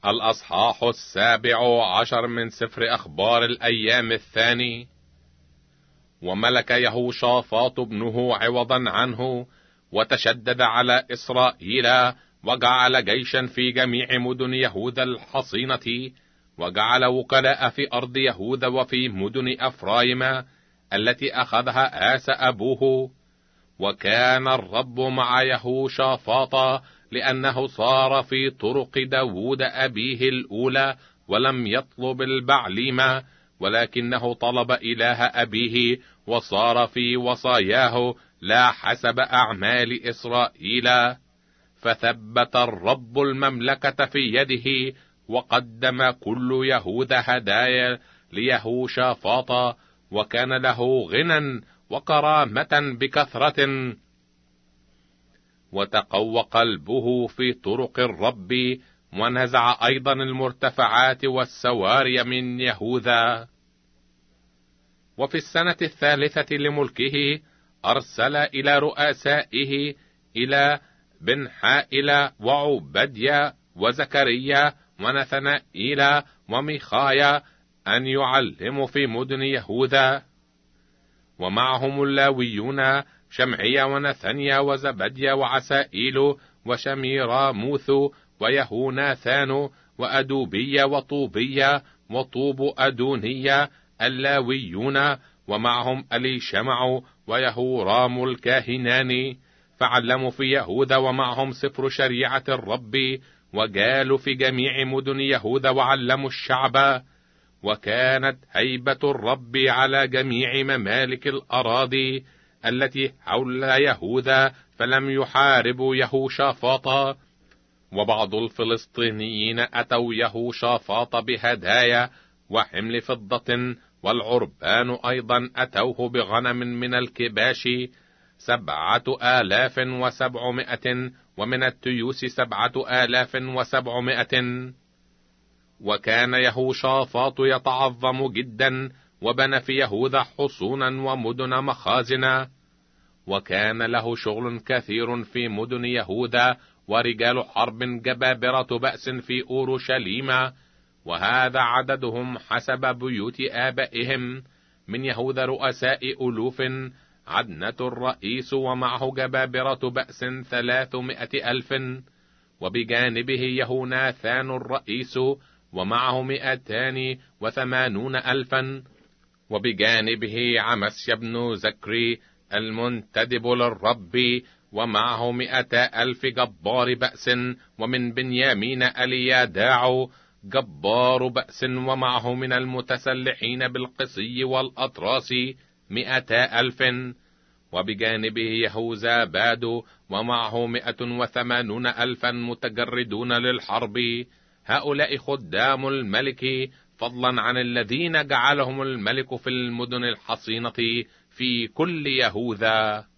الأصحاح 17 من سفر أخبار الأيام الثاني. وملك يهوشافاط ابنه عوضا عنه، وتشدد على إسرائيل، وجعل جيشا في جميع مدن يهوذا الحصينة، وجعل وكلاء في أرض يهوذا وفي مدن أفرايم التي أخذها آسى أبوه. وكان الرب مع يهوشافاط، لأنه صار في طرق داود أبيه الأولى، ولم يطلب البعليم، ولكنه طلب إله أبيه، وصار في وصاياه لا حسب أعمال إسرائيل. فثبت الرب المملكة في يده، وقدم كل يهوذا هدايا ليهوشافاط، وكان له غنى وكرامة بكثرة. وتقوى قلبه في طرق الرب، ونزع أيضا المرتفعات والسواري من يهوذا. وفي السنة 3 لملكه أرسل إلى رؤسائه، إلى بن حائل وعبديا وزكريا ونثنائيل وميخايا، أن يعلموا في مدن يهوذا. ومعهم اللاويون شمعيا ونثنيا وزبديا وعسائيل وشميراموث ويهوناثان وأدوبيا وطوبيا وطوب أدونيا اللاويون، ومعهم أليشمع ويهورام الكاهنان. فعلموا في يهوذا، ومعهم سفر شريعة الرب، وجالوا في جميع مدن يهوذا وعلموا الشعب. وكانت هيبة الرب على جميع ممالك الأراضي التي حول يهوذا، فلم يحاربوا يهوشافاط. وبعض الفلسطينيين أتوا يهوشافاط بهدايا وحمل فضة، والعربان أيضا أتوه بغنم من الكباش 7,700، ومن التيوس 7,700. وكان يهوشافاط يتعظم جدا، وبنى في يهوذا حصونا ومدن مخازن. وكان له شغل كثير في مدن يهوذا، ورجال حرب جبابرة بأس في أورشليم، وهذا عددهم حسب بيوت آبائهم. من يهوذا رؤساء ألوف، عدنة الرئيس ومعه جبابرة بأس 300,000، وبجانبه يهوناثان الرئيس ومعه 280,000، وبجانبه عمسيا بن زكري المنتدب للرب ومعه 200,000 جبار بأس. ومن بنيامين الياداع جبار بأس، ومعه من المتسلحين بالقصي والأطراس 200,000. وبجانبه يهوزاباد ومعه 180,000 متجردون للحرب. هؤلاء خدام الملك، فضلا عن الذين جعلهم الملك في المدن الحصينة في كل يهوذا.